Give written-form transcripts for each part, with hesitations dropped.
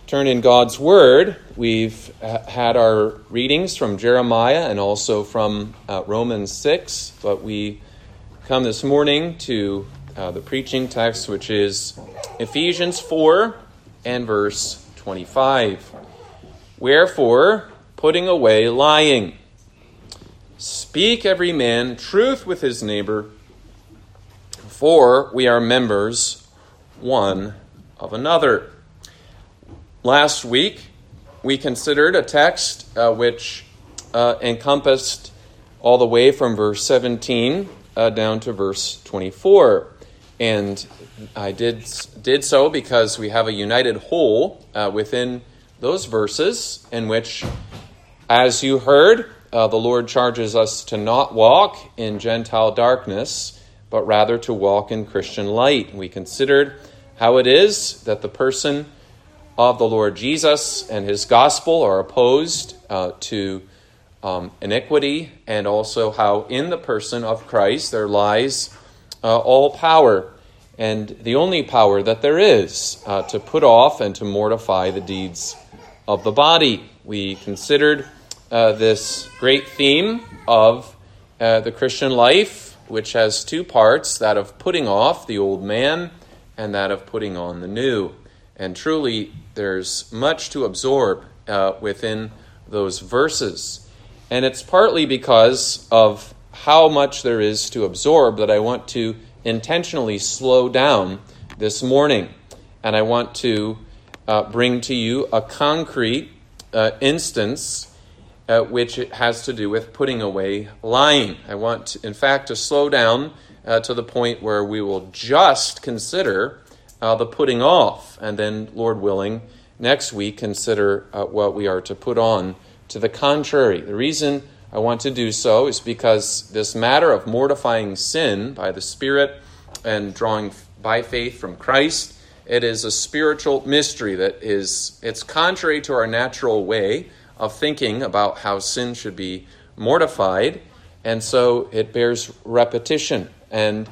turn in God's Word, we've had our readings from Jeremiah and also from Romans 6, but we come this morning to the preaching text, which is Ephesians 4 and verse 25. Wherefore, putting away lying, speak every man truth with his neighbor, for we are members one of another. Last week, we considered a text which encompassed all the way from verse 17 down to verse 24. And I did so because we have a united whole within those verses in which, as you heard, the Lord charges us to not walk in Gentile darkness, but rather to walk in Christian light. We considered how it is that the person of the Lord Jesus and his gospel are opposed to iniquity, and also how in the person of Christ there lies all power, and the only power that there is to put off and to mortify the deeds of the body. We considered this great theme of the Christian life, which has two parts, that of putting off the old man and that of putting on the new. And truly, there's much to absorb within those verses. And it's partly because of how much there is to absorb that I want to intentionally slow down this morning. And I want to bring to you a concrete instance which has to do with putting away lying. I want, in fact, to slow down to the point where we will just consider the putting off, and then, Lord willing, next week consider what we are to put on to the contrary. The reason I want to do so is because this matter of mortifying sin by the Spirit and drawing by faith from Christ, it is a spiritual mystery that it's contrary to our natural way of thinking about how sin should be mortified, and so it bears repetition. And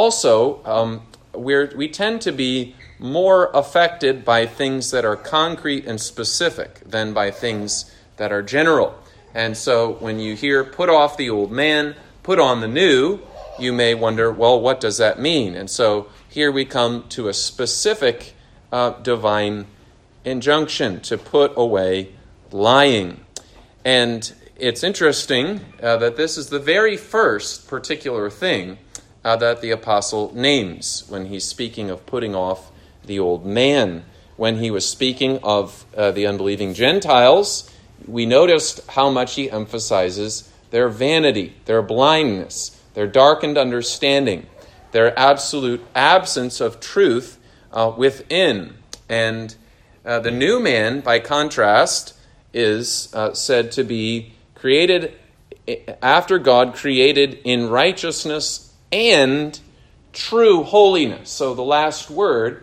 also, we tend to be more affected by things that are concrete and specific than by things that are general. And so when you hear put off the old man, put on the new, you may wonder, well, what does that mean? And so here we come to a specific divine injunction to put away lying. And it's interesting that this is the very first particular thing that the apostle names when he's speaking of putting off the old man. When he was speaking of the unbelieving Gentiles, we noticed how much he emphasizes their vanity, their blindness, their darkened understanding, their absolute absence of truth within. And the new man, by contrast, is said to be created after God, created in righteousness and true holiness. So the last word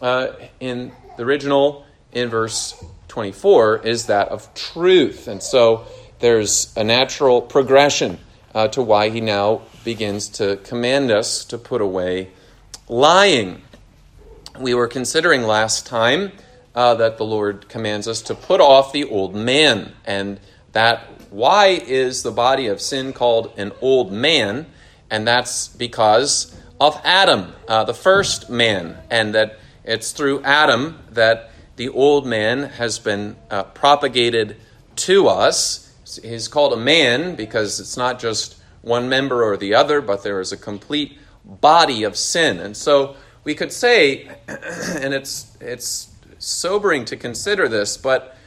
in the original, in verse 24, is that of truth. And so there's a natural progression to why he now begins to command us to put away lying. We were considering last time that the Lord commands us to put off the old man, and that why is the body of sin called an old man? And that's because of Adam, the first man, and that it's through Adam that the old man has been propagated to us. He's called a man because it's not just one member or the other, but there is a complete body of sin. And so we could say, and it's sobering to consider this, but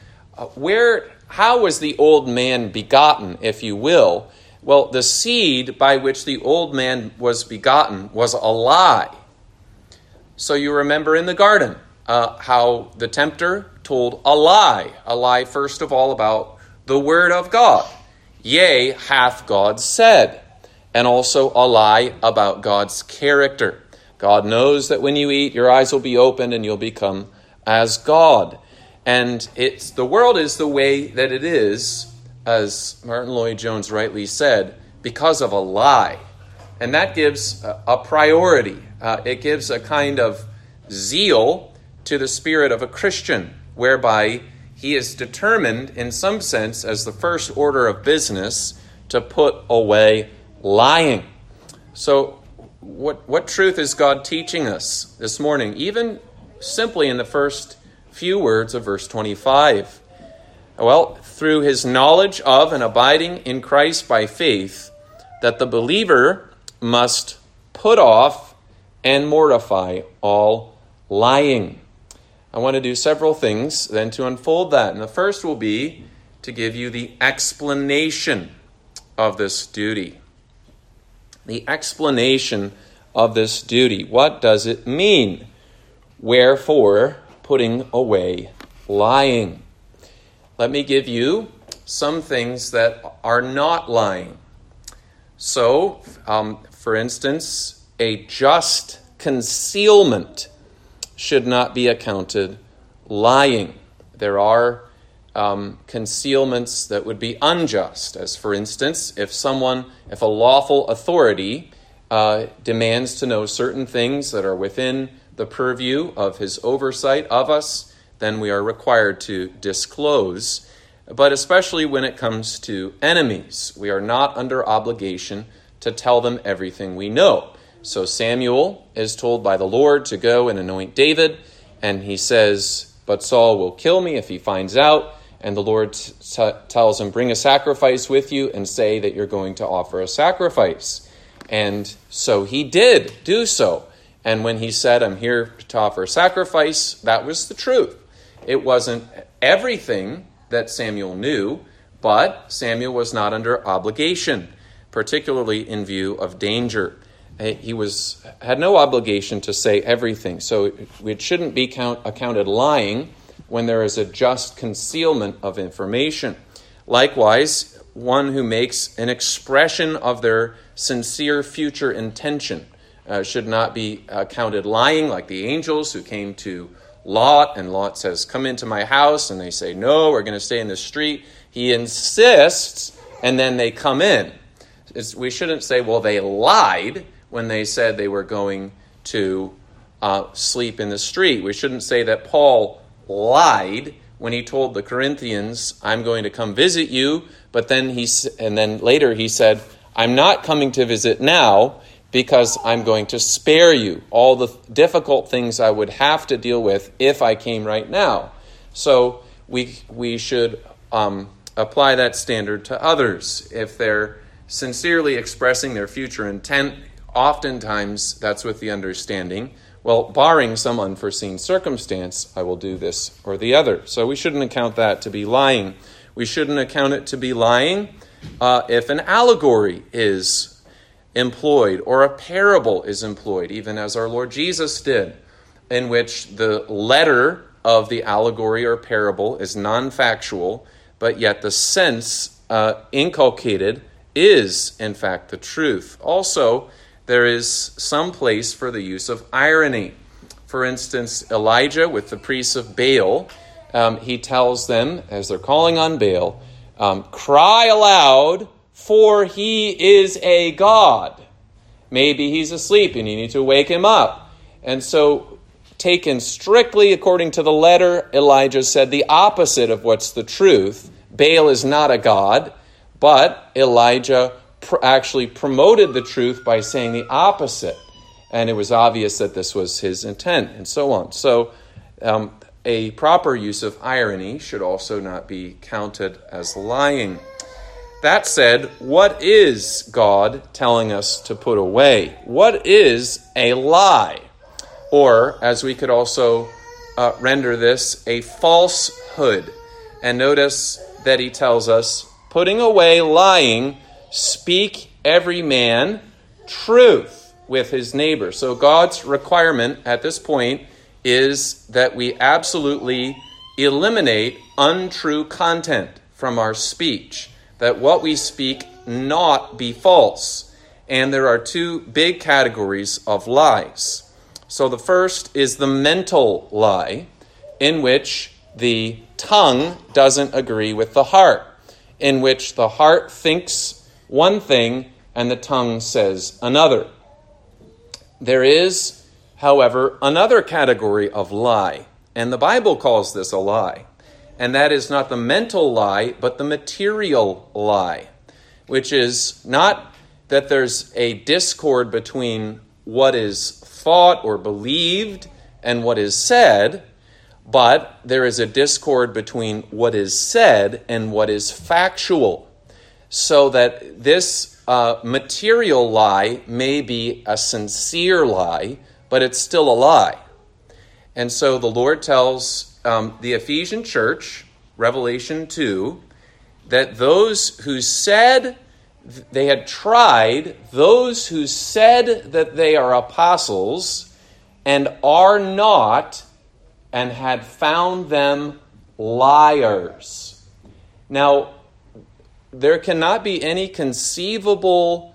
how was the old man begotten, if you will? Well, the seed by which the old man was begotten was a lie. So you remember in the garden how the tempter told a lie first of all about the word of God. Yea, hath God said. And also a lie about God's character. God knows that when you eat, your eyes will be opened and you'll become as God. And the world is the way that it is, as Martin Lloyd-Jones rightly said, because of a lie. And that gives a priority. It gives a kind of zeal to the spirit of a Christian whereby he is determined, in some sense, as the first order of business, to put away lying. So what truth is God teaching us this morning, even simply in the first few words of verse 25? Well, through his knowledge of and abiding in Christ by faith, that the believer must put off and mortify all lying. I want to do several things then to unfold that. And the first will be to give you the explanation of this duty. The explanation of this duty. What does it mean? Wherefore, putting away lying. Let me give you some things that are not lying. So, for instance, a just concealment should not be accounted lying. There are concealments that would be unjust, as for instance, if a lawful authority demands to know certain things that are within the purview of his oversight of us, then we are required to disclose. But especially when it comes to enemies, we are not under obligation to tell them everything we know. So Samuel is told by the Lord to go and anoint David, and he says, but Saul will kill me if he finds out. And the Lord tells him, bring a sacrifice with you and say that you're going to offer a sacrifice. And so he did do so. And when he said, I'm here to offer a sacrifice, that was the truth. It wasn't everything that Samuel knew, but Samuel was not under obligation, particularly in view of danger. He had no obligation to say everything. So it shouldn't be accounted lying when there is a just concealment of information. Likewise, one who makes an expression of their sincere future intention should not be accounted lying, like the angels who came to Lot, and Lot says, come into my house, and they say, no, we're going to stay in the street. He insists, and then they come in. We shouldn't say, well, they lied when they said they were going to sleep in the street. We shouldn't say that Paul lied when he told the Corinthians, I'm going to come visit you, but then later he said, I'm not coming to visit now because I'm going to spare you all the difficult things I would have to deal with if I came right now. So we should apply that standard to others. If they're sincerely expressing their future intent, oftentimes that's with the understanding, well, barring some unforeseen circumstance, I will do this or the other. So we shouldn't account that to be lying. We shouldn't account it to be lying if an allegory is employed or a parable is employed, even as our Lord Jesus did, in which the letter of the allegory or parable is non-factual, but yet the sense inculcated is, in fact, the truth. Also, there is some place for the use of irony. For instance, Elijah with the priests of Baal, he tells them, as they're calling on Baal, cry aloud, for he is a god. Maybe he's asleep and you need to wake him up. And so, taken strictly according to the letter, Elijah said the opposite of what's the truth. Baal is not a god, but Elijah actually promoted the truth by saying the opposite. And it was obvious that this was his intent, and so on. So a proper use of irony should also not be counted as lying. That said, what is God telling us to put away? What is a lie? Or, as we could also render this, a falsehood. And notice that he tells us, putting away lying, speak every man truth with his neighbor. So God's requirement at this point is that we absolutely eliminate untrue content from our speech, that what we speak not be false. And there are two big categories of lies. So the first is the mental lie, in which the tongue doesn't agree with the heart, in which the heart thinks one thing and the tongue says another. There is, however, another category of lie, And the Bible calls this a lie. And that is not the mental lie, but the material lie, which is not that there's a discord between what is thought or believed and what is said, but there is a discord between what is said and what is factual. So that this material lie may be a sincere lie, but it's still a lie. And so the Lord tells the Ephesian church, Revelation 2, that those who said they had tried, those who said that they are apostles and are not, and had found them liars. Now, there cannot be any conceivable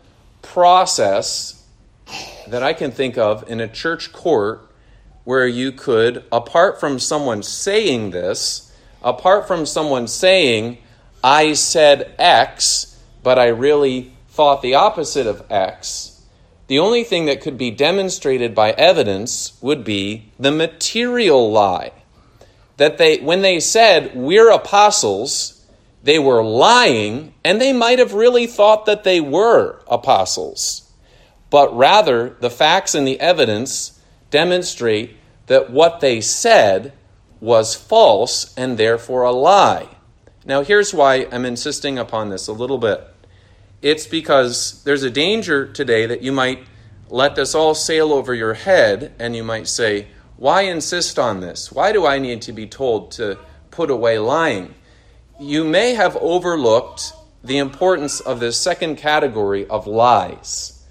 process that I can think of in a church court where you could, apart from someone saying this, apart from someone saying, I said X, but I really thought the opposite of X, the only thing that could be demonstrated by evidence would be the material lie. That when they said, we're apostles, they were lying, and they might have really thought that they were apostles. But rather, the facts and the evidence demonstrate that what they said was false and therefore a lie. Now, here's why I'm insisting upon this a little bit. It's because there's a danger today that you might let this all sail over your head, and you might say, why insist on this? Why do I need to be told to put away lying? You may have overlooked the importance of this second category of lies.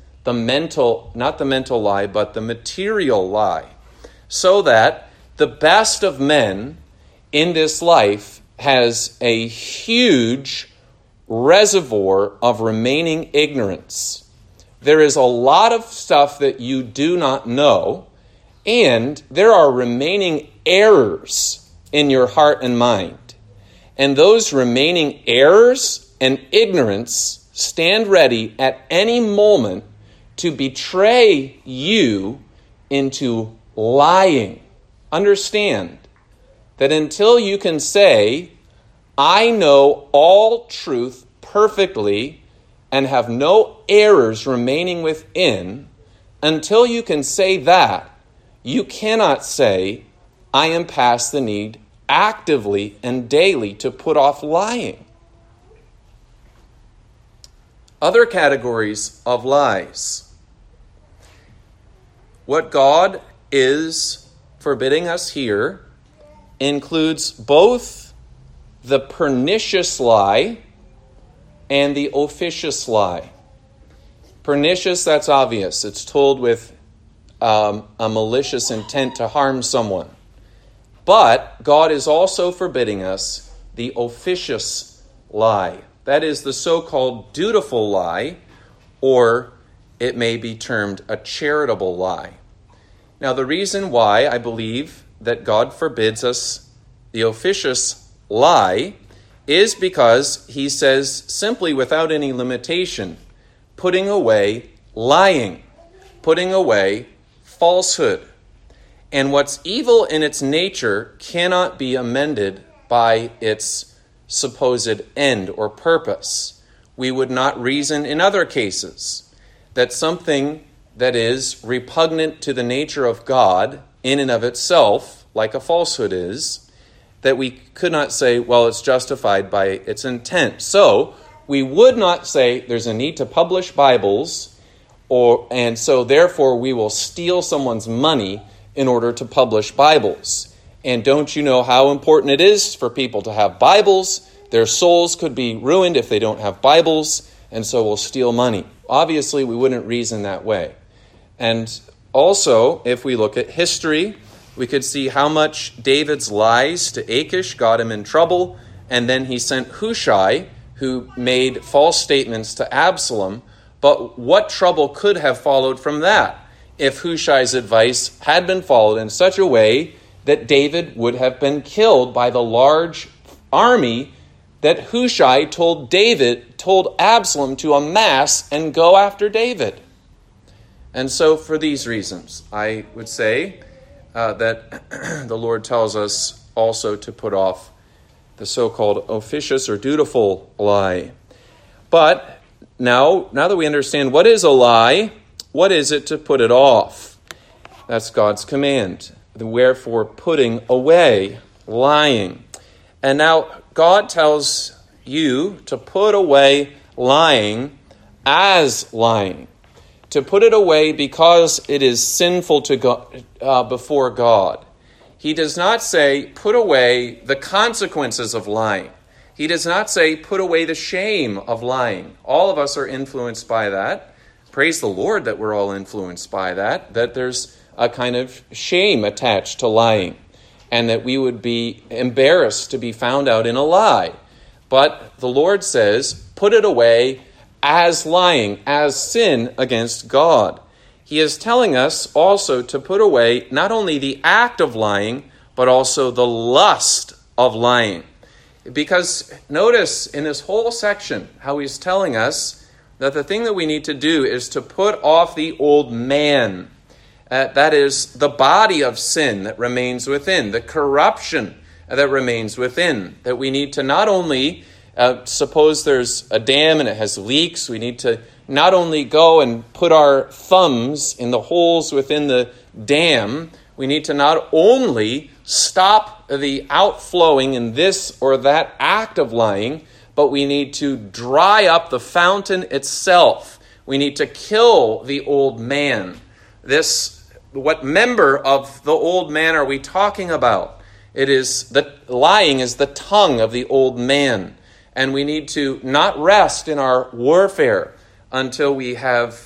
Not the mental lie, but the material lie. So that the best of men in this life has a huge reservoir of remaining ignorance. There is a lot of stuff that you do not know, and there are remaining errors in your heart and mind. And those remaining errors and ignorance stand ready at any moment to betray you into lying. Understand that until you can say, I know all truth perfectly and have no errors remaining within, until you can say that, you cannot say, I am past the need actively and daily to put off lying. Other categories of lies. What God is forbidding us here includes both the pernicious lie and the officious lie. Pernicious, that's obvious. It's told with a malicious intent to harm someone. But God is also forbidding us the officious lie. That is the so-called dutiful lie, or it may be termed a charitable lie. Now, the reason why I believe that God forbids us the officious lie is because he says simply without any limitation, putting away lying, putting away falsehood. And what's evil in its nature cannot be amended by its supposed end or purpose. We would not reason in other cases that something that is repugnant to the nature of God in and of itself, like a falsehood is, that we could not say, well, it's justified by its intent. So we would not say there's a need to publish Bibles, and so therefore we will steal someone's money in order to publish Bibles. And don't you know how important it is for people to have Bibles? Their souls could be ruined if they don't have Bibles, and so we'll steal money. Obviously, we wouldn't reason that way. And also, if we look at history, we could see how much David's lies to Achish got him in trouble, and then he sent Hushai, who made false statements to Absalom. But what trouble could have followed from that if Hushai's advice had been followed in such a way that David would have been killed by the large army that Hushai told Absalom to amass and go after David? And so for these reasons, I would say that the Lord tells us also to put off the so-called officious or dutiful lie. But now that we understand what is a lie, what is it to put it off? That's God's command. Wherefore, putting away lying. And now God tells you to put away lying as lying. To put it away because it is sinful to God, before God. He does not say, put away the consequences of lying. He does not say, put away the shame of lying. All of us are influenced by that. Praise the Lord that we're all influenced by that there's a kind of shame attached to lying, and that we would be embarrassed to be found out in a lie. But the Lord says, put it away as lying, as sin against God. He is telling us also to put away not only the act of lying, but also the lust of lying. Because notice in this whole section how he's telling us that the thing that we need to do is to put off the old man. That is the body of sin that remains within, the corruption that remains within. That we need to not only, suppose there's a dam and it has leaks, we need to not only go and put our thumbs in the holes within the dam, we need to not only stop the outflowing in this or that act of lying, but we need to dry up the fountain itself. We need to kill the old man. What member of the old man are we talking about? It is that lying is the tongue of the old man. And we need to not rest in our warfare until we have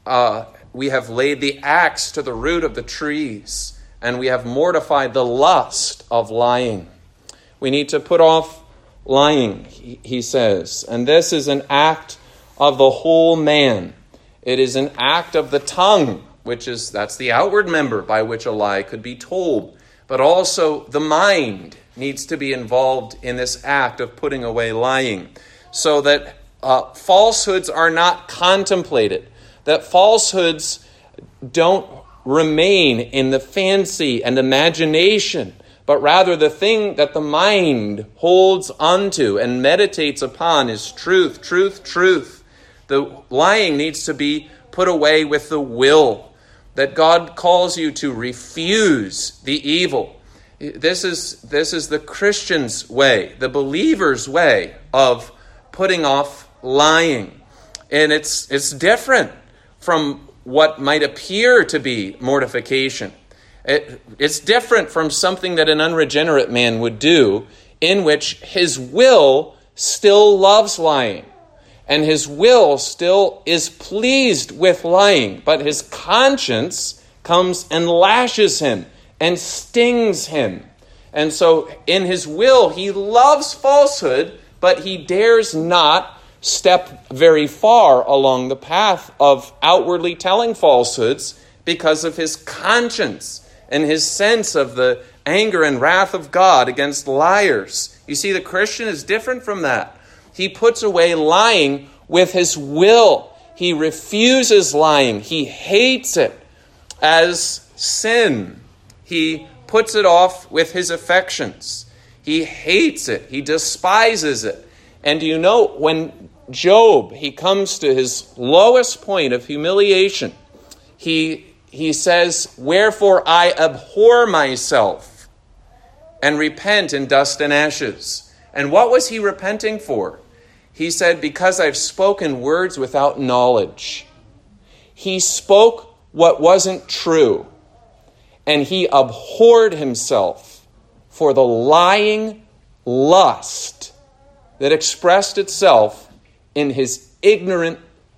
laid the axe to the root of the trees and we have mortified the lust of lying. We need to put off lying, he says. And this is an act of the whole man. It is an act of the tongue, that's the outward member by which a lie could be told. But also the mind needs to be involved in this act of putting away lying, so that falsehoods are not contemplated, that falsehoods don't remain in the fancy and imagination, but rather the thing that the mind holds onto and meditates upon is truth, truth, truth. The lying needs to be put away with the will, that God calls you to refuse the evil. This is the Christian's way, the believer's way of putting off lying. And it's different from what might appear to be mortification. It's different from something that an unregenerate man would do, in which his will still loves lying. And his will still is pleased with lying, but his conscience comes and lashes him and stings him. And so in his will, he loves falsehood, but he dares not step very far along the path of outwardly telling falsehoods because of his conscience and his sense of the anger and wrath of God against liars. You see, the Christian is different from that. He puts away lying with his will. He refuses lying. He hates it as sin. He puts it off with his affections. He hates it. He despises it. And you know, when Job, he comes to his lowest point of humiliation, he says, "Wherefore I abhor myself and repent in dust and ashes." And what was he repenting for? He said, because I've spoken words without knowledge. He spoke what wasn't true. And he abhorred himself for the lying lust that expressed itself in his ignorant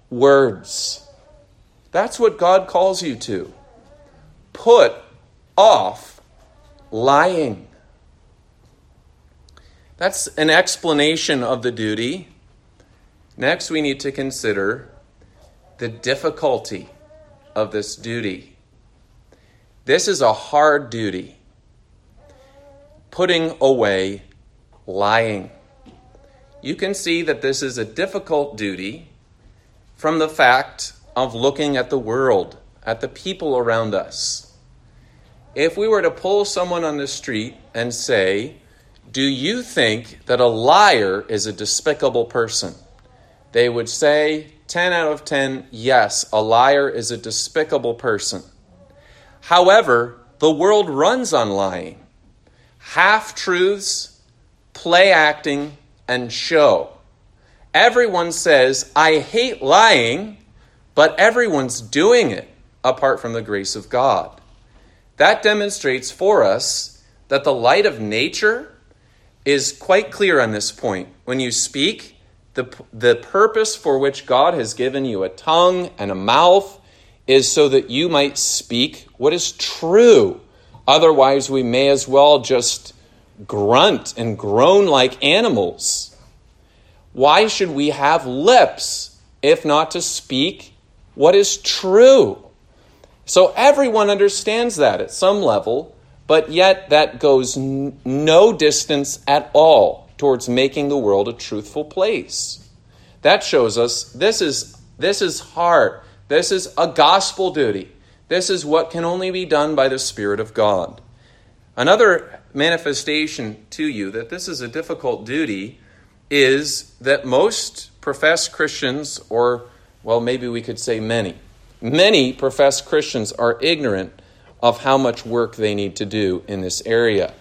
words. That's what God calls you to. Put off lying. That's an explanation of the duty. Next, we need to consider the difficulty of this duty. This is a hard duty. Putting away lying. You can see that this is a difficult duty from the fact of looking at the world, at the people around us. if we were to pull someone on the street and say, do you think that a liar is a despicable person? They would say, 10 out of 10, yes, a liar is a despicable person. However, the world runs on lying. Half-truths, play acting, and show. Everyone says, I hate lying, but everyone's doing it apart from the grace of God. That demonstrates for us that the light of nature is quite clear on this point. When you speak, the purpose for which God has given you a tongue and a mouth is so that you might speak what is true. Otherwise, we may as well just grunt and groan like animals. Why should we have lips if not to speak what is true? So everyone understands that at some level, but yet that goes no distance at all towards making the world a truthful place. That shows us this is hard. This is a gospel duty. This is what can only be done by the Spirit of God. Another manifestation to you that this is a difficult duty is that most professed Christians, or, well, maybe we could say many professed Christians are ignorant of how much work they need to do in this area.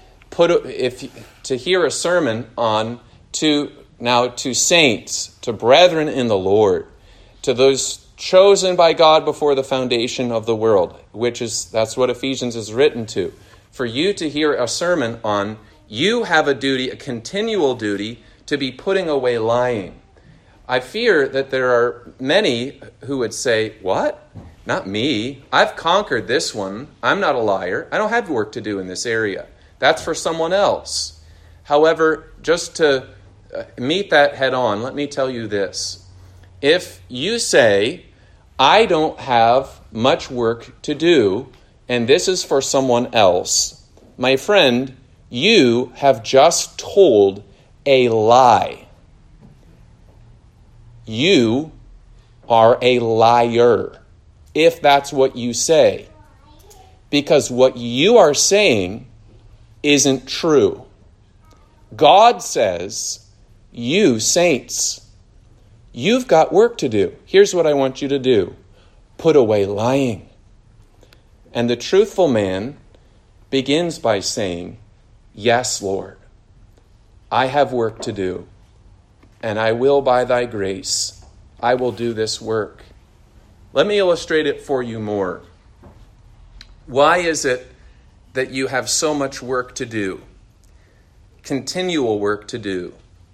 To hear a sermon on to saints, to brethren in the Lord, to those chosen by God before the foundation of the world, that's what Ephesians is written to. For you to hear a sermon on, you have a duty, a continual duty, to be putting away lying. I fear that there are many who would say, what? Not me. I've conquered this one. I'm not a liar. I don't have work to do in this area. That's for someone else. However, just to meet that head on, let me tell you this. If you say, I don't have much work to do, and this is for someone else, my friend, you have just told a lie. You are a liar if that's what you say. Because what you are saying isn't true. God says, you saints, you've got work to do. Here's what I want you to do. Put away lying. And the truthful man begins by saying, yes, Lord, I have work to do, and I will by thy grace. I will do this work. Let me illustrate it for you more. Why is it that you have so much work to do? Continual work to do.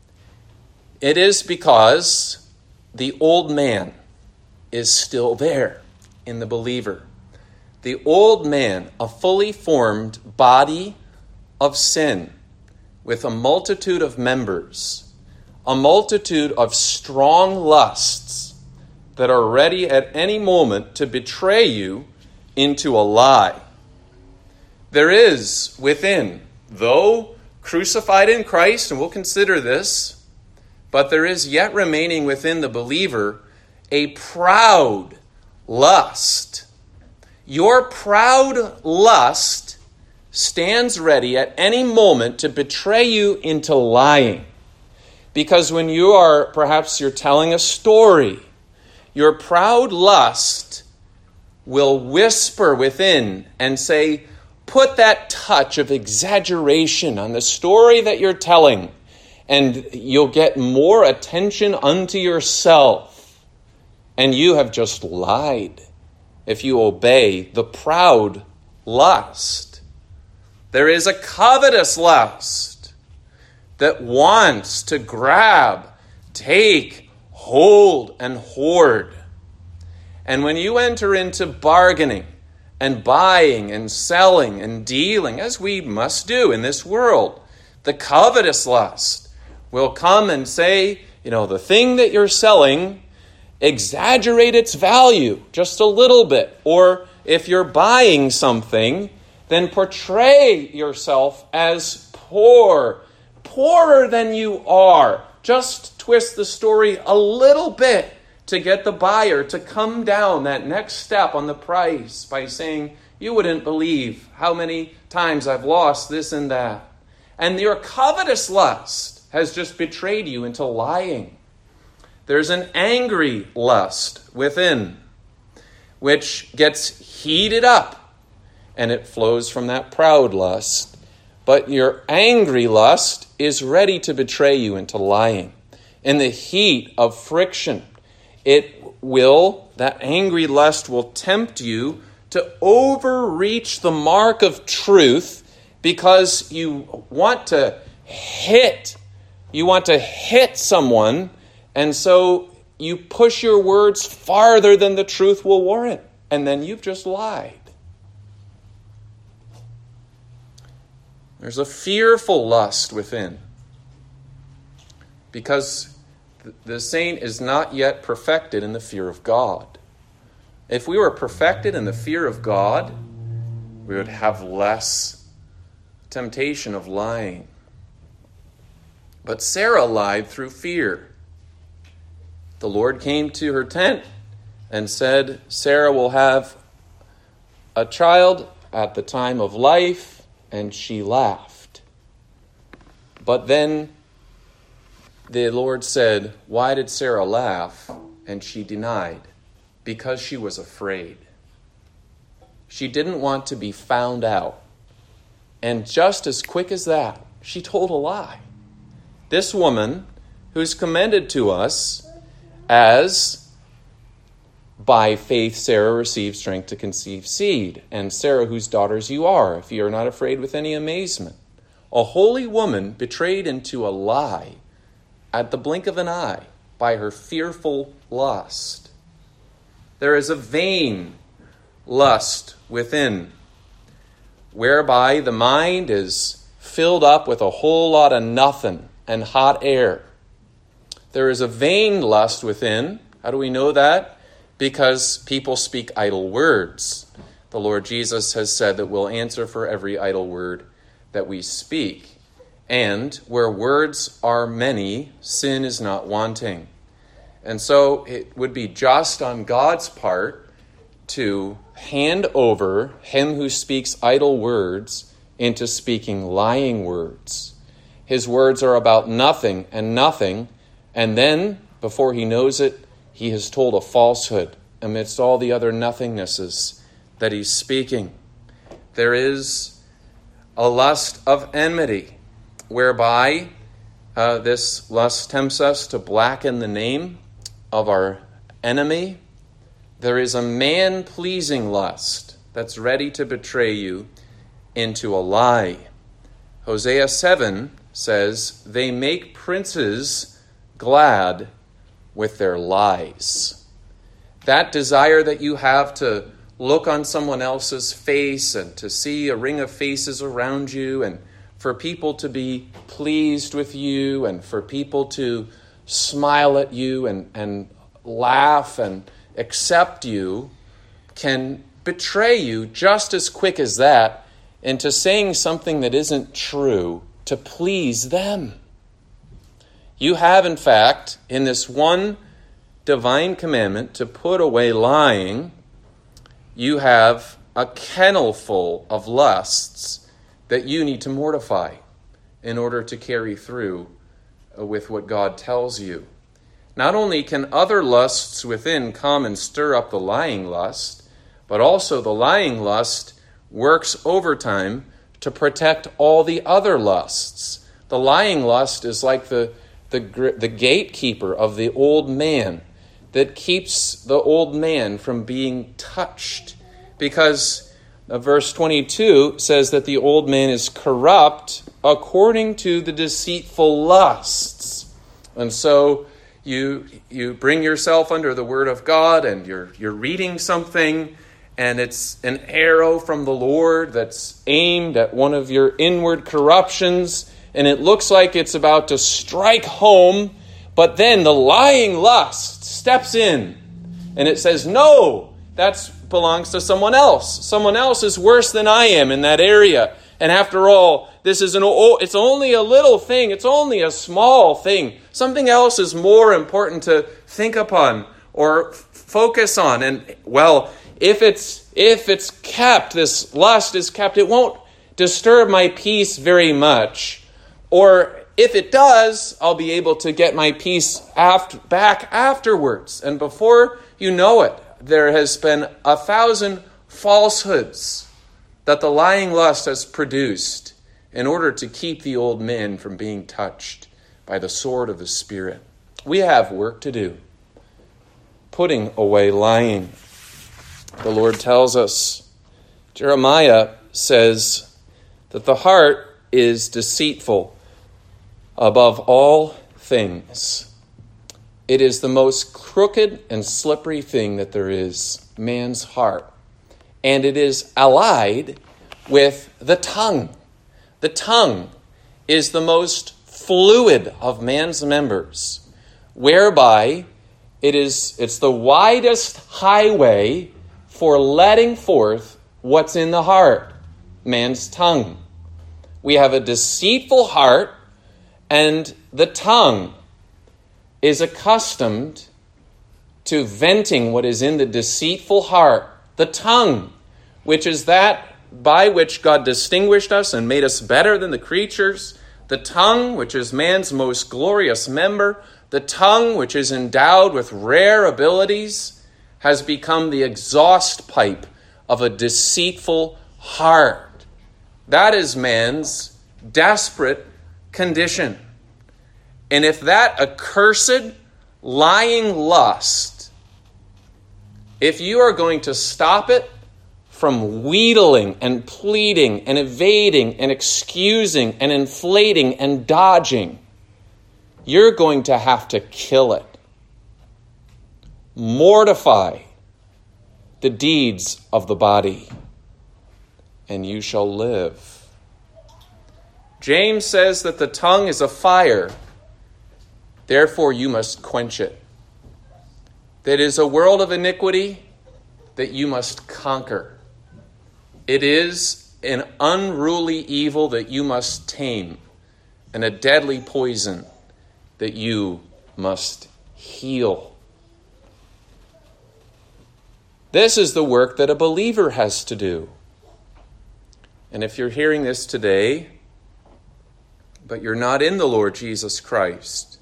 It is because the old man is still there in the believer. The old man, a fully formed body of sin with a multitude of members, a multitude of strong lusts that are ready at any moment to betray you into a lie. There is within, though crucified in Christ, and we'll consider this, but there is yet remaining within the believer a proud lust. Your proud lust stands ready at any moment to betray you into lying. Because when you're telling a story, your proud lust will whisper within and say, put that touch of exaggeration on the story that you're telling, and you'll get more attention unto yourself. And you have just lied if you obey the proud lust. There is a covetous lust that wants to grab, take, hold, and hoard. And when you enter into bargaining and buying and selling and dealing, as we must do in this world, the covetous lust will come and say, the thing that you're selling, exaggerate its value just a little bit. Or if you're buying something, then portray yourself as poorer than you are. Just twist the story a little bit to get the buyer to come down that next step on the price by saying, You wouldn't believe how many times I've lost this and that. And your covetous lust has just betrayed you into lying. There's an angry lust within, which gets heated up, and it flows from that proud lust. But your angry lust is ready to betray you into lying. In the heat of friction, that angry lust will tempt you to overreach the mark of truth because you want to hit someone, and so you push your words farther than the truth will warrant, and then you've just lied. There's a fearful lust within, because the saint is not yet perfected in the fear of God. If we were perfected in the fear of God, we would have less temptation of lying. But Sarah lied through fear. The Lord came to her tent and said, Sarah will have a child at the time of life, and she laughed. But then the Lord said, why did Sarah laugh? And she denied, because she was afraid. She didn't want to be found out. And just as quick as that, she told a lie. This woman, who's commended to us as, by faith Sarah received strength to conceive seed, and Sarah, whose daughters you are, if you are not afraid with any amazement. A holy woman betrayed into a lie at the blink of an eye by her fearful lust. There is a vain lust within, whereby the mind is filled up with a whole lot of nothing and hot air. There is a vain lust within. How do we know that? Because people speak idle words. The Lord Jesus has said that we'll answer for every idle word that we speak. And where words are many, sin is not wanting. And so it would be just on God's part to hand over him who speaks idle words into speaking lying words. His words are about nothing, and then, before he knows it, he has told a falsehood amidst all the other nothingnesses that he's speaking. There is a lust of enmity, whereby this lust tempts us to blacken the name of our enemy. There is a man-pleasing lust that's ready to betray you into a lie. Hosea 7 says, they make princes glad with their lies. That desire that you have to look on someone else's face and to see a ring of faces around you, and for people to be pleased with you, and for people to smile at you and laugh and accept you, can betray you just as quick as that into saying something that isn't true to please them. You have, in fact, in this one divine commandment to put away lying, you have a kennel full of lusts that you need to mortify in order to carry through with what God tells you. Not only can other lusts within come and stir up the lying lust, but also the lying lust works overtime to protect all the other lusts. The lying lust is like the gatekeeper of the old man that keeps the old man from being touched. Because verse 22 says that the old man is corrupt according to the deceitful lusts. And so you bring yourself under the word of God, and you're reading something, and it's an arrow from the Lord that's aimed at one of your inward corruptions, and it looks like it's about to strike home, but then the lying lust steps in, and it says, no, that belongs to someone else. Someone else is worse than I am in that area. And after all, it's only a little thing. It's only a small thing. Something else is more important to think upon or focus on. And well, if it's if it's kept, this lust is kept, it won't disturb my peace very much. Or if it does, I'll be able to get my peace back afterwards. And before you know it, there has been 1,000 falsehoods that the lying lust has produced in order to keep the old man from being touched by the sword of the Spirit. We have work to do, putting away lying. The Lord tells us, Jeremiah says that the heart is deceitful above all things. It is the most crooked and slippery thing that there is, man's heart. And it is allied with the tongue. The tongue is the most fluid of man's members, whereby it's the widest highway for letting forth what's in the heart, man's tongue. We have a deceitful heart, and the tongue is accustomed to venting what is in the deceitful heart. The tongue, which is that by which God distinguished us and made us better than the creatures. The tongue, which is man's most glorious member. The tongue, which is endowed with rare abilities, has become the exhaust pipe of a deceitful heart. That is man's desperate condition. And if that accursed, lying lust, if you are going to stop it from wheedling and pleading and evading and excusing and inflating and dodging, you're going to have to kill it. Mortify the deeds of the body, and you shall live. James says that the tongue is a fire, therefore you must quench it. That is a world of iniquity that you must conquer. It is an unruly evil that you must tame, and a deadly poison that you must heal. This is the work that a believer has to do. And if you're hearing this today, but you're not in the Lord Jesus Christ,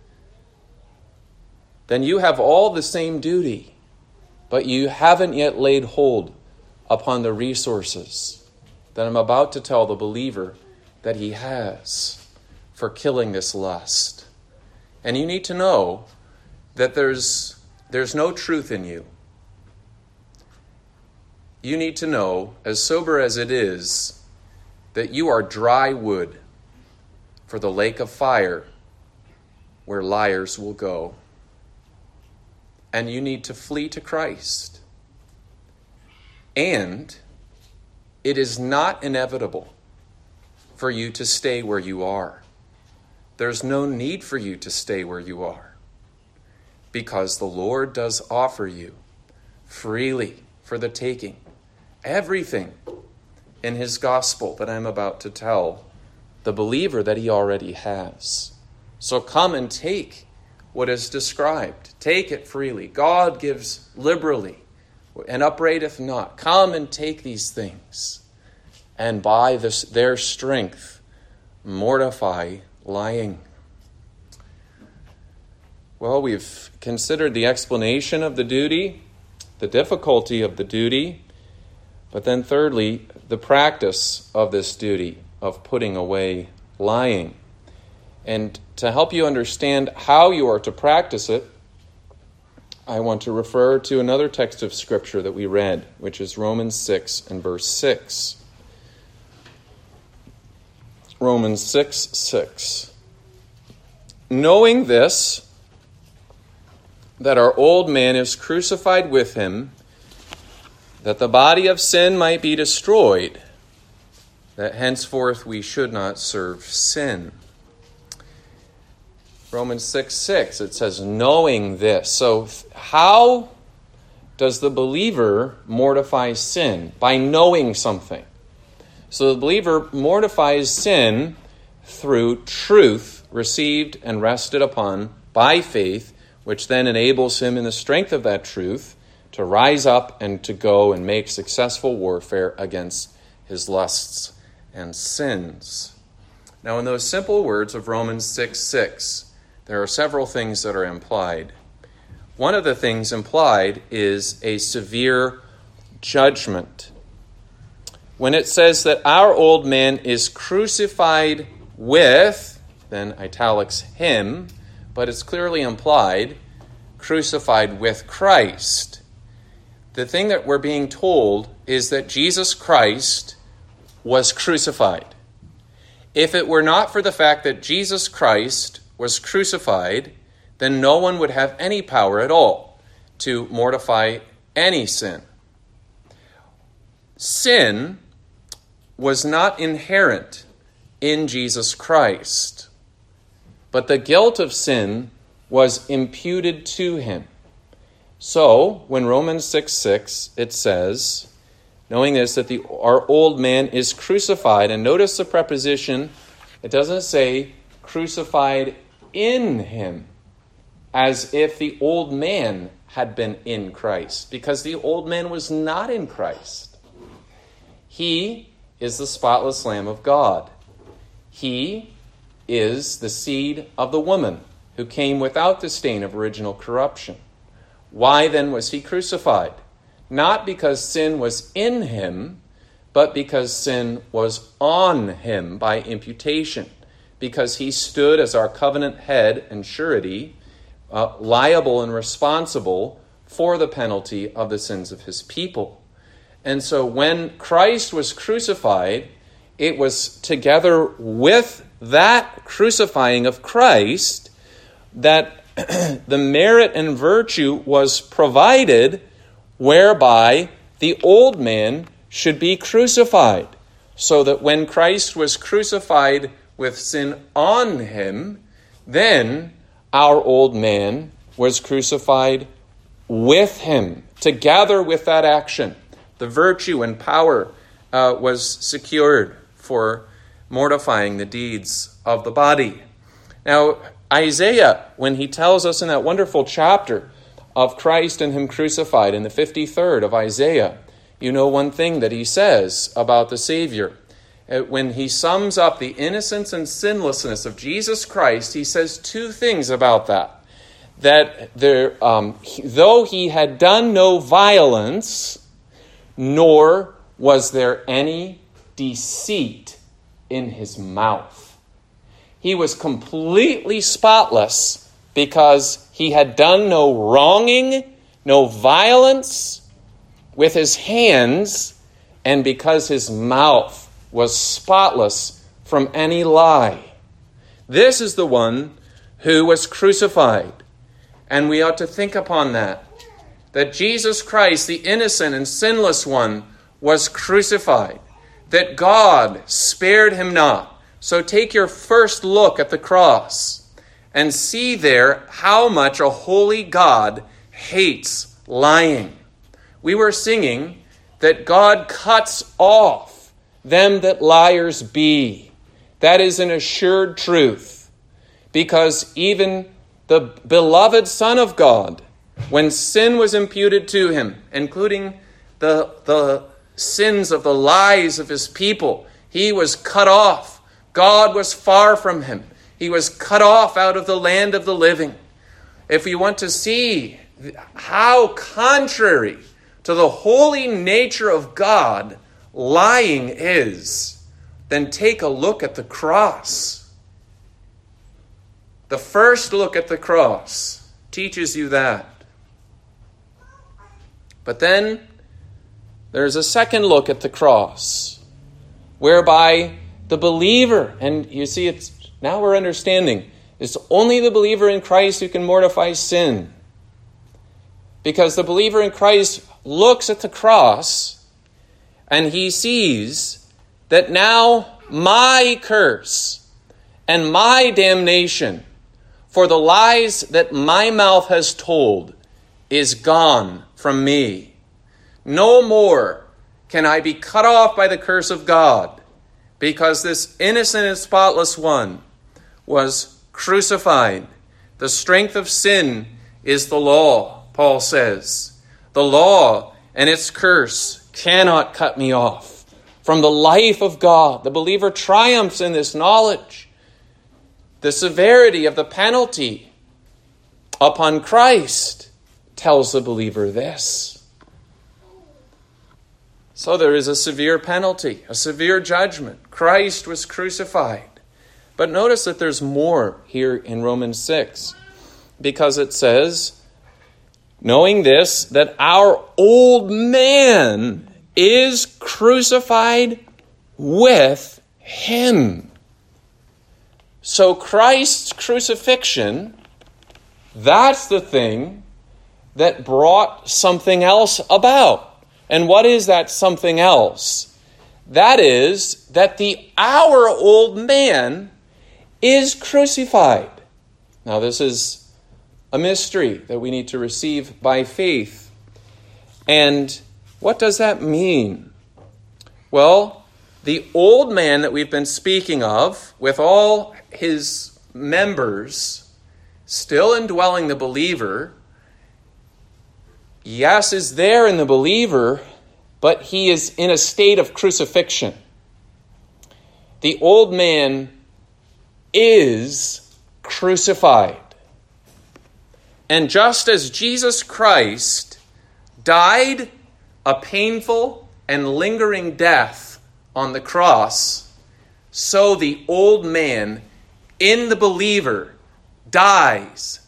then you have all the same duty, but you haven't yet laid hold upon the resources that I'm about to tell the believer that he has for killing this lust. And you need to know that there's no truth in you. You need to know, as sober as it is, that you are dry wood for the lake of fire where liars will go. And you need to flee to Christ. And it is not inevitable for you to stay where you are. There's no need for you to stay where you are, because the Lord does offer you freely for the taking everything in his gospel that I'm about to tell the believer that he already has. So come and take what is described. Take it freely. God gives liberally and upbraideth not. Come and take these things, and by their strength mortify lying. Well, we've considered the explanation of the duty, the difficulty of the duty, but then thirdly, the practice of this duty of putting away lying. And to help you understand how you are to practice it, I want to refer to another text of Scripture that we read, which is Romans 6 and verse 6. Romans 6:6. Knowing this, that our old man is crucified with him, that the body of sin might be destroyed, that henceforth we should not serve sin. Romans 6:6, it says, knowing this. So how does the believer mortify sin? By knowing something. So the believer mortifies sin through truth received and rested upon by faith, which then enables him in the strength of that truth to rise up and to go and make successful warfare against his lusts and sins. Now, in those simple words of Romans 6:6, there are several things that are implied. One of the things implied is a severe judgment. When it says that our old man is crucified with, then italics him, but it's clearly implied, crucified with Christ. The thing that we're being told is that Jesus Christ was crucified. If it were not for the fact that Jesus Christ was crucified, then no one would have any power at all to mortify any sin. Sin was not inherent in Jesus Christ, but the guilt of sin was imputed to him. So, when Romans 6:6, it says, knowing this, that our old man is crucified, and notice the preposition, it doesn't say crucified in him, as if the old man had been in Christ, because the old man was not in Christ. He is the spotless Lamb of God. He is the seed of the woman who came without the stain of original corruption. Why then was he crucified? Not because sin was in him, but because sin was on him by imputation, because he stood as our covenant head and surety, liable and responsible for the penalty of the sins of his people. And so when Christ was crucified, it was together with that crucifying of Christ that the merit and virtue was provided whereby the old man should be crucified, so that when Christ was crucified with sin on him, then our old man was crucified with him, together with that action. The virtue and power was secured for mortifying the deeds of the body. Now, Isaiah, when he tells us in that wonderful chapter of Christ and him crucified, in the 53rd of Isaiah, you know one thing that he says about the Savior. When he sums up the innocence and sinlessness of Jesus Christ, he says two things about that. That though he had done no violence, nor was there any deceit in his mouth. He was completely spotless because he had done no wronging, no violence with his hands, and because his mouth was spotless from any lie. This is the one who was crucified. And we ought to think upon that Jesus Christ, the innocent and sinless one, was crucified, that God spared him not. So take your first look at the cross and see there how much a holy God hates lying. We were singing that God cuts off them that liars be. That is an assured truth, because even the beloved Son of God, when sin was imputed to him, including the sins of the lies of his people, he was cut off. God was far from him. He was cut off out of the land of the living. If we want to see how contrary to the holy nature of God lying is, then take a look at the cross. The first look at the cross teaches you that. But then there's a second look at the cross, whereby the believer, and you see, it's now we're understanding, it's only the believer in Christ who can mortify sin. Because the believer in Christ looks at the cross and he sees that now my curse and my damnation for the lies that my mouth has told is gone from me. No more can I be cut off by the curse of God, because this innocent and spotless one was crucified. The strength of sin is the law, Paul says. The law and its curse cannot cut me off from the life of God. The believer triumphs in this knowledge. The severity of the penalty upon Christ tells the believer this. So there is a severe penalty, a severe judgment. Christ was crucified. But notice that there's more here in Romans 6, because it says, knowing this, that our old man is crucified with him. So Christ's crucifixion, that's the thing that brought something else about. And what is that something else? That is that our old man is crucified. Now this is a mystery that we need to receive by faith. And what does that mean? Well, the old man that we've been speaking of, with all his members still indwelling the believer, yes, is there in the believer, but he is in a state of crucifixion. The old man is crucified. And just as Jesus Christ died a painful and lingering death on the cross, so the old man in the believer dies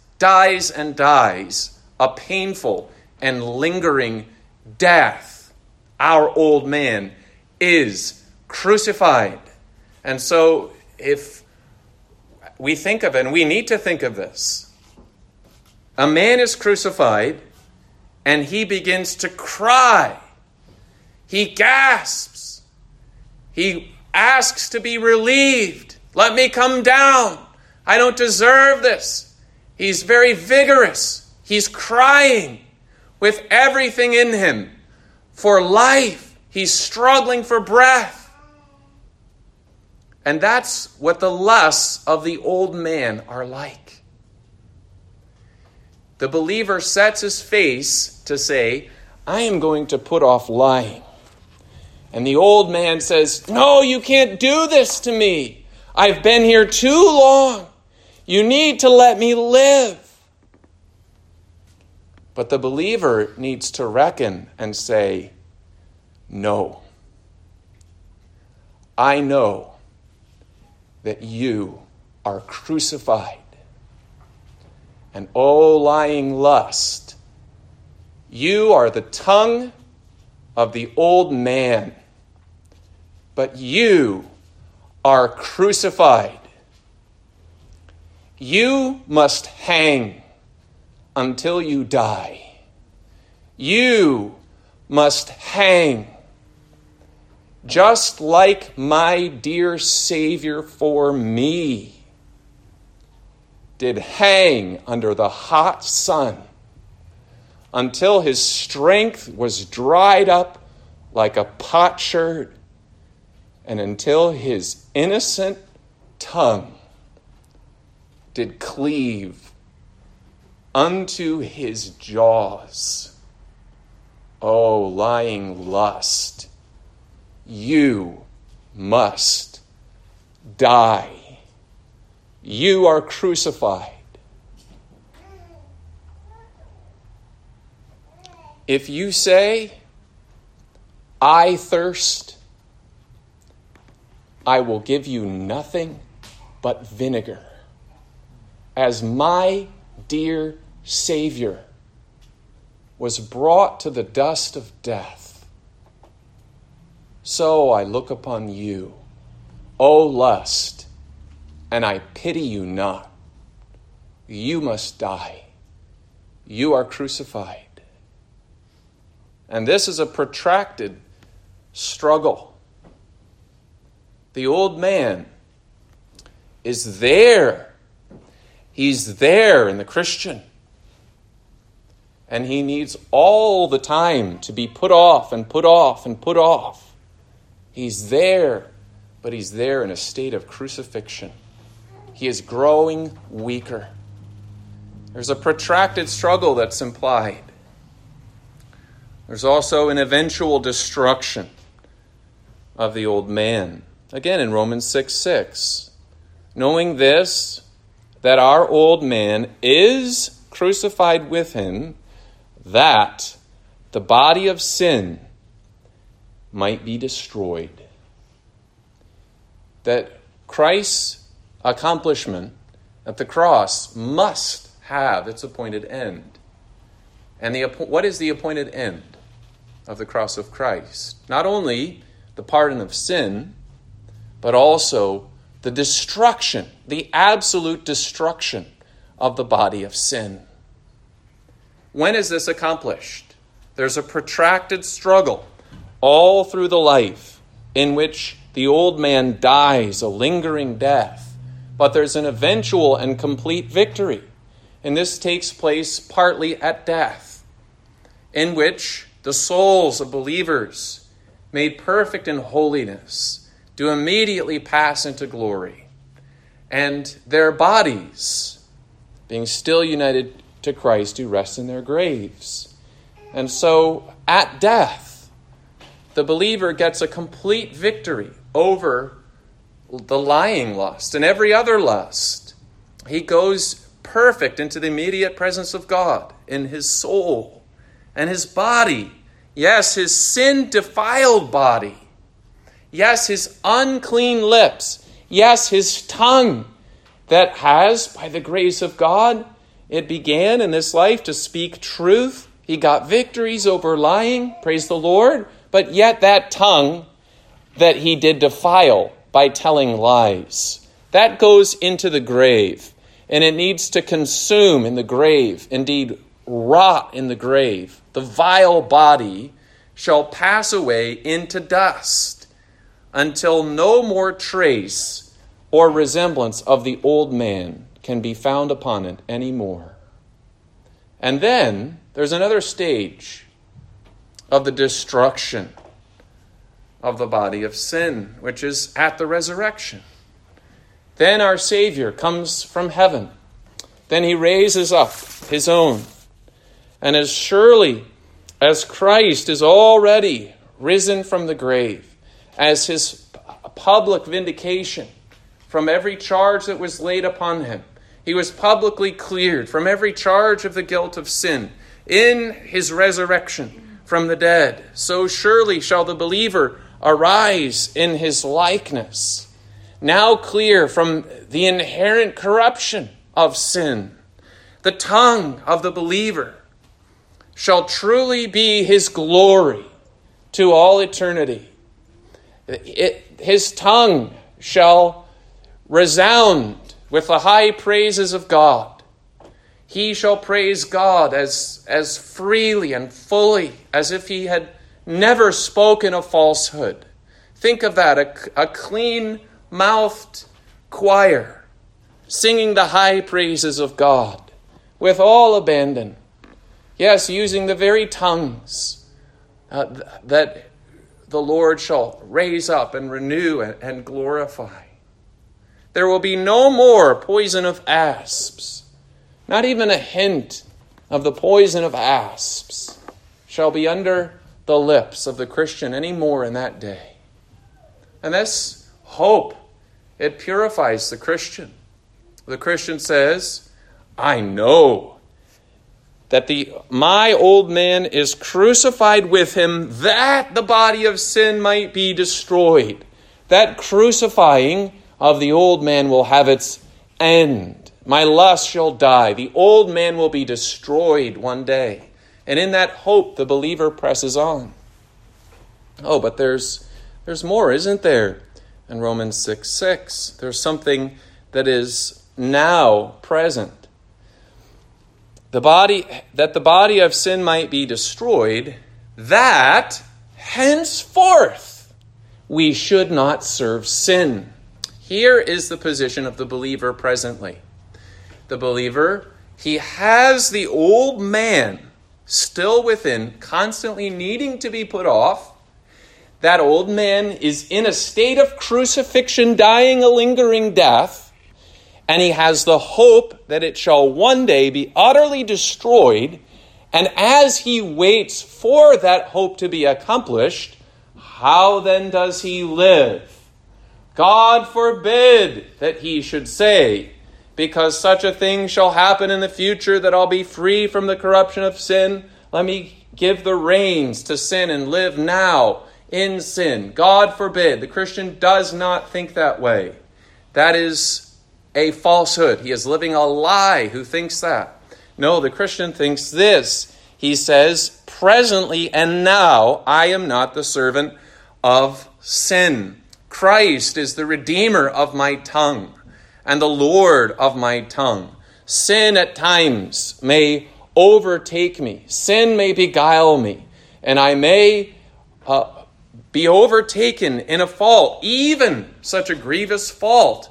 a painful and lingering death. Our old man is crucified. And so if we think of it, and we need to think of this, a man is crucified and he begins to cry. He gasps. He asks to be relieved. Let me come down. I don't deserve this. He's very vigorous. He's crying with everything in him for life. He's struggling for breath. And that's what the lusts of the old man are like. The believer sets his face to say, I am going to put off lying. And the old man says, no, you can't do this to me. I've been here too long. You need to let me live. But the believer needs to reckon and say, no. I know that you are crucified. And O lying lust, you are the tongue of the old man, but you are crucified. You must hang until you die. You must hang, just like my dear Savior for me did hang under the hot sun until his strength was dried up like a potsherd, and until his innocent tongue did cleave unto his jaws. O lying lust, you must die. You are crucified. If you say, I thirst, I will give you nothing but vinegar. As my dear Savior was brought to the dust of death, so I look upon you, O lust, and I pity you not. You must die. You are crucified. And this is a protracted struggle. The old man is there. He's there in the Christian. And he needs all the time to be put off and put off and put off. He's there, but he's there in a state of crucifixion. He is growing weaker. There's a protracted struggle that's implied. There's also an eventual destruction of the old man. Again, in Romans 6:6, knowing this, that our old man is crucified with him, that the body of sin might be destroyed. That Christ's accomplishment at the cross must have its appointed end. And what is the appointed end of the cross of Christ? Not only the pardon of sin, but also the destruction, the absolute destruction of the body of sin. When is this accomplished? There's a protracted struggle all through the life in which the old man dies a lingering death, but there's an eventual and complete victory. And this takes place partly at death, in which the souls of believers made perfect in holiness do immediately pass into glory, and their bodies, being still united to Christ, do rest in their graves. And so at death, the believer gets a complete victory over the lying lust and every other lust. He goes perfect into the immediate presence of God in his soul and his body. Yes, his sin-defiled body. Yes, his unclean lips. Yes, his tongue that has, by the grace of God, it began in this life to speak truth. He got victories over lying, praise the Lord. But yet that tongue that he did defile by telling lies, that goes into the grave. And it needs to consume in the grave, indeed rot in the grave. The vile body shall pass away into dust until no more trace or resemblance of the old man can be found upon it anymore. And then there's another stage of the destruction of the body of sin, which is at the resurrection. Then our Savior comes from heaven. Then he raises up his own. And as surely as Christ is already risen from the grave, as his public vindication from every charge that was laid upon him, he was publicly cleared from every charge of the guilt of sin in his resurrection from the dead. So surely shall the believer arise in his likeness, now clear from the inherent corruption of sin. The tongue of the believer shall truly be his glory to all eternity. His tongue shall resound with the high praises of God. He shall praise God as freely and fully as if he had never spoken a falsehood. Think of that, a clean-mouthed choir singing the high praises of God with all abandon. Yes, using the very tongues that the Lord shall raise up and renew and glorify. There will be no more poison of asps. Not even a hint of the poison of asps shall be under the lips of the Christian anymore in that day. And this hope, it purifies the Christian. The Christian says, I know that my old man is crucified with him, that the body of sin might be destroyed. That crucifying of the old man will have its end. My lust shall die. The old man will be destroyed one day. And in that hope, the believer presses on. Oh, but there's more, isn't there? In Romans 6:6, there's something that is now present. That the body of sin might be destroyed, that henceforth we should not serve sin. Here is the position of the believer presently. The believer, he has the old man still within, constantly needing to be put off. That old man is in a state of crucifixion, dying a lingering death. And he has the hope that it shall one day be utterly destroyed, And as he waits for that hope to be accomplished, how then does he live? God forbid that he should say, because such a thing shall happen in the future, that I'll be free from the corruption of sin. Let me give the reins to sin and live now in sin. God forbid. The Christian does not think that way. That is a falsehood. He is living a lie who thinks that. No, the Christian thinks this. He says, presently and now I am not the servant of sin. Christ is the Redeemer of my tongue and the Lord of my tongue. Sin at times may overtake me. Sin may beguile me. And I may be overtaken in a fault, even such a grievous fault.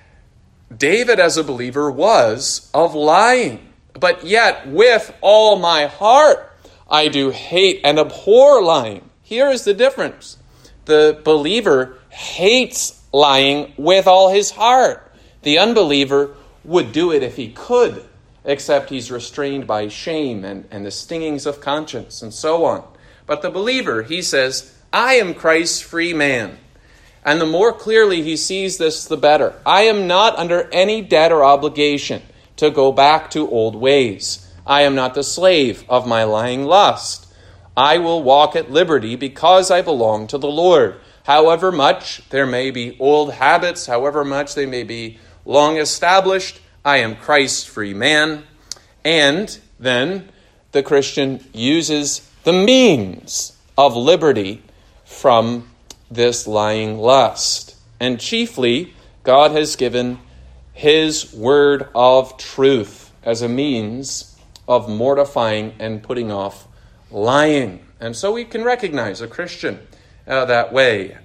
David, as a believer, was of lying. But yet, with all my heart, I do hate and abhor lying. Here is the difference. The believer hates lying with all his heart. The unbeliever would do it if he could, except he's restrained by shame and the stingings of conscience and so on. But the believer, he says, I am Christ's free man. And the more clearly he sees this, the better. I am not under any debt or obligation to go back to old ways. I am not the slave of my lying lust. I will walk at liberty because I belong to the Lord. However much there may be old habits, however much they may be long established, I am Christ's free man. And then the Christian uses the means of liberty from this lying lust. And chiefly, God has given his word of truth as a means of mortifying and putting off lying. And so we can recognize a Christian that way.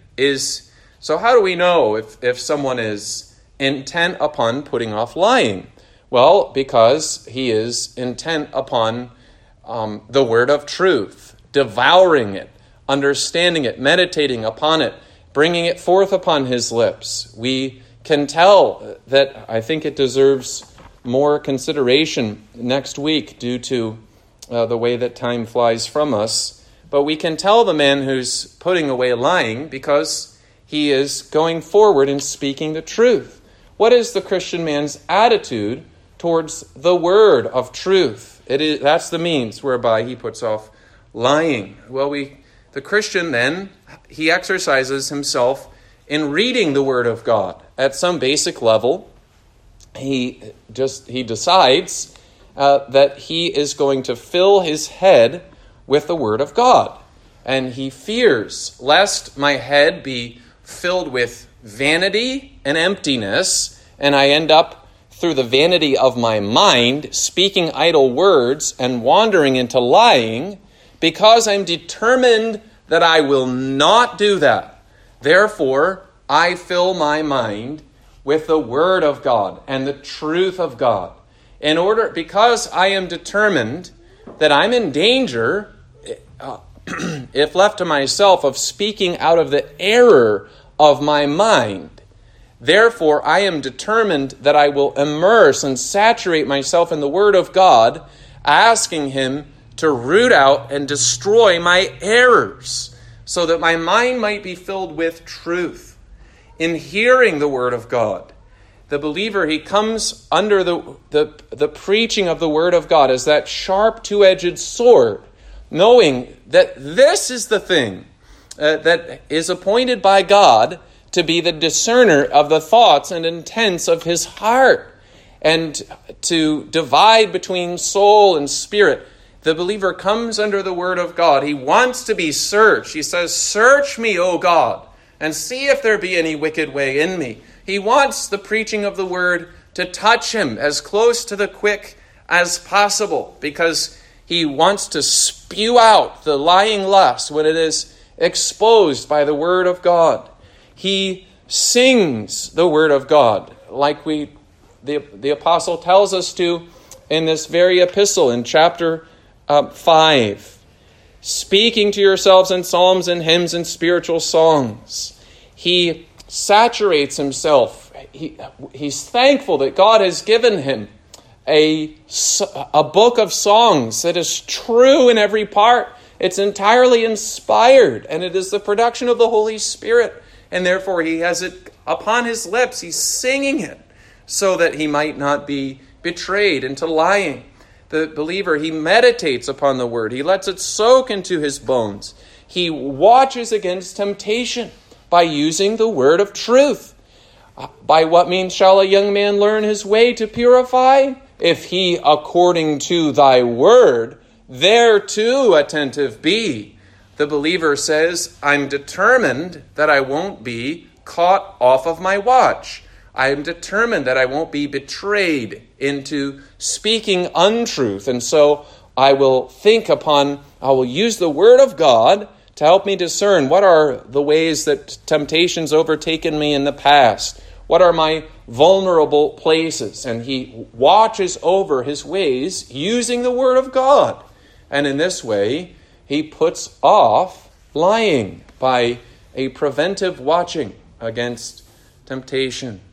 So how do we know if someone is intent upon putting off lying? Well, because he is intent upon the word of truth, devouring it, understanding it, meditating upon it, bringing it forth upon his lips. We can tell that I think it deserves more consideration next week due to the way that time flies from us. But we can tell the man who's putting away lying because he is going forward and speaking the truth. What is the Christian man's attitude towards the word of truth? That's the means whereby he puts off lying. Well, the Christian then, he exercises himself in reading the word of God. At some basic level, he decides that he is going to fill his head with the word of God. And he fears lest my head be filled with vanity and emptiness, and I end up through the vanity of my mind speaking idle words and wandering into lying, because I'm determined that I will not do that. Therefore, I fill my mind with the word of God and the truth of God. Because I am determined that I'm in danger, if left to myself, of speaking out of the error of my mind. Therefore, I am determined that I will immerse and saturate myself in the word of God, asking him to root out and destroy my errors, so that my mind might be filled with truth. In hearing the word of God, the believer, he comes under the preaching of the word of God as that sharp two-edged sword, knowing that this is the thing that is appointed by God to be the discerner of the thoughts and intents of his heart, and to divide between soul and spirit. The believer comes under the word of God. He wants to be searched. He says, "Search me, O God, and see if there be any wicked way in me." He wants the preaching of the word to touch him as close to the quick as possible, because he wants to spew out the lying lust when it is exposed by the word of God. He sings the word of God, like the apostle tells us to in this very epistle in chapter 5. Speaking to yourselves in psalms and hymns and spiritual songs. He saturates himself. He's thankful that God has given him a book of songs that is true in every part. It's entirely inspired, and it is the production of the Holy Spirit. And therefore he has it upon his lips. He's singing it so that he might not be betrayed into lying. The believer, he meditates upon the word. He lets it soak into his bones. He watches against temptation by using the word of truth. By what means shall a young man learn his way to purify? If he, according to thy word, thereto attentive be. The believer says, I'm determined that I won't be caught off of my watch. I am determined that I won't be betrayed into speaking untruth. And so I will use the word of God to help me discern what are the ways that temptation's overtaken me in the past. What are my vulnerable places? And he watches over his ways using the word of God. And in this way, he puts off lying by a preventive watching against temptation.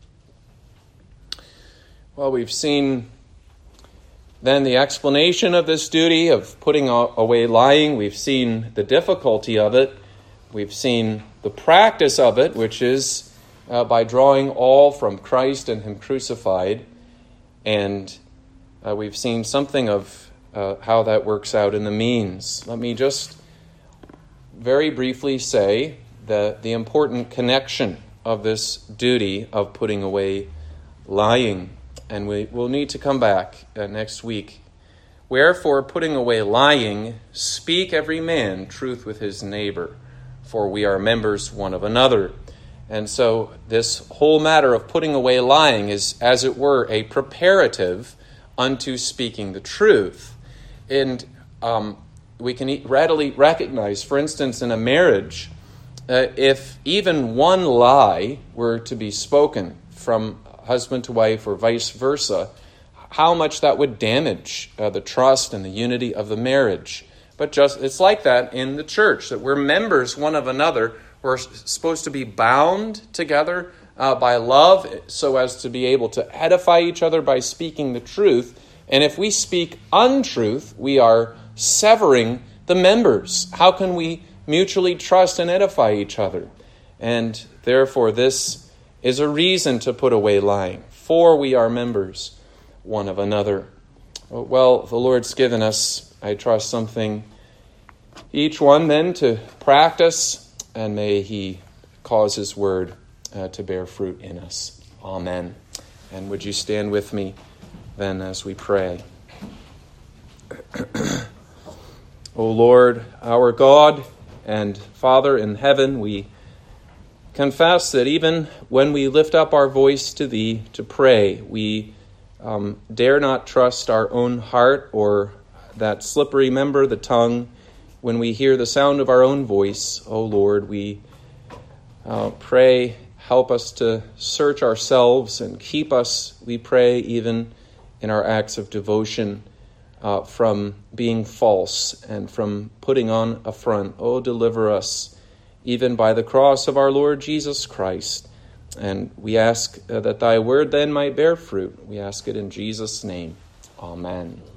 Well, we've seen then the explanation of this duty of putting away lying. We've seen the difficulty of it. We've seen the practice of it, which is by drawing all from Christ and him crucified. And we've seen something of how that works out in the means. Let me just very briefly say the important connection of this duty of putting away lying. And we will need to come back next week. Wherefore, putting away lying, speak every man truth with his neighbor, for we are members one of another. And so this whole matter of putting away lying is, as it were, a preparative unto speaking the truth. And we can readily recognize, for instance, in a marriage, if even one lie were to be spoken from husband to wife or vice versa, how much that would damage the trust and the unity of the marriage. But it's like that in the church, that we're members one of another. We're supposed to be bound together by love so as to be able to edify each other by speaking the truth. And if we speak untruth, we are severing the members. How can we mutually trust and edify each other? And therefore, this is a reason to put away lying, for we are members one of another. Well, the Lord's given us, I trust, something, each one then to practice, and may he cause his word to bear fruit in us. Amen. And would you stand with me then as we pray? O Lord, our God and Father in heaven, we confess that even when we lift up our voice to thee to pray, we dare not trust our own heart or that slippery member, the tongue. When we hear the sound of our own voice, O Lord, we pray, help us to search ourselves and keep us, we pray, even in our acts of devotion from being false and from putting on a front. O deliver us even by the cross of our Lord Jesus Christ. And we ask that thy word then might bear fruit. We ask it in Jesus' name. Amen.